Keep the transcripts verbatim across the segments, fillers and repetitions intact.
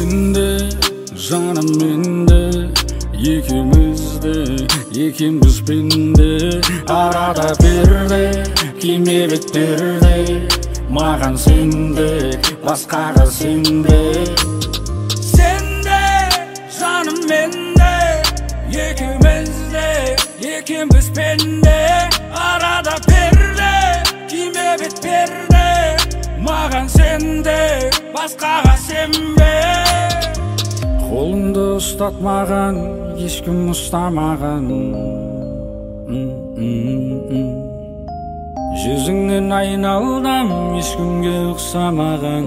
Sende жаным менде, екеумізді екенбіз пенде. Арада перде, киме бетперде, маған сенде, басқаға сенбе. Sende жаным менде, екеумізді екенбіз пенде. Арада перде, киме бетперде, маған сенде, басқаға сенбе. Қолымды ұстатмаған, ешкім ұстамаған. Жүзіңнен айналдым, ешкімге ұқсамаған.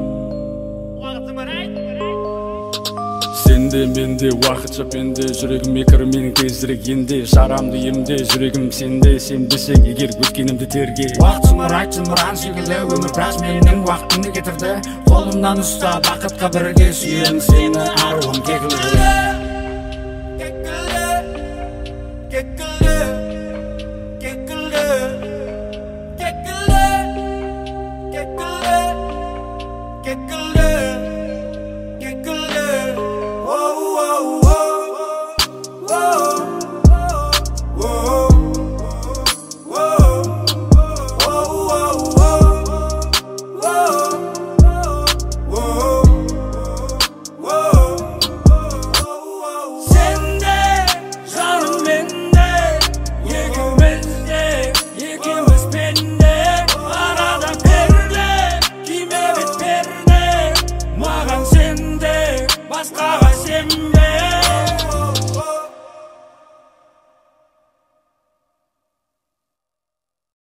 Сенде менде уақытша пенде, жүрегім екір менің тезірек енді. Жарамды емде, жүрегім сенде, сен десең егер өткенімді терге. Уақыт зымырай зымыран секілді, өмір біраз менің уақытымды кетірді. Қолымнан ұста, бақытқа бірге сүйем сені, аруым кекілді. Кекілді, кекілді, кекілді, кекілді, кекілді, кекілді, кекілді. Let's go.